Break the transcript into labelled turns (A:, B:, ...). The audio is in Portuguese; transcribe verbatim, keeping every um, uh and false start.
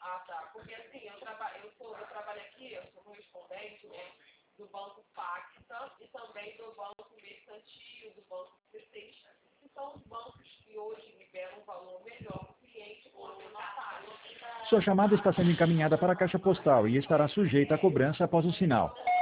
A: Ah, tá. Porque assim, eu, traba eu, sou, eu trabalho aqui, eu sou correspondente, né, do Banco Facta e também do Banco Mercantil, do Banco C seis, que são os bancos que hoje liberam um valor melhor para o cliente com a menor taxa.
B: Sua chamada está sendo encaminhada para a caixa postal e estará sujeita a cobrança após o sinal.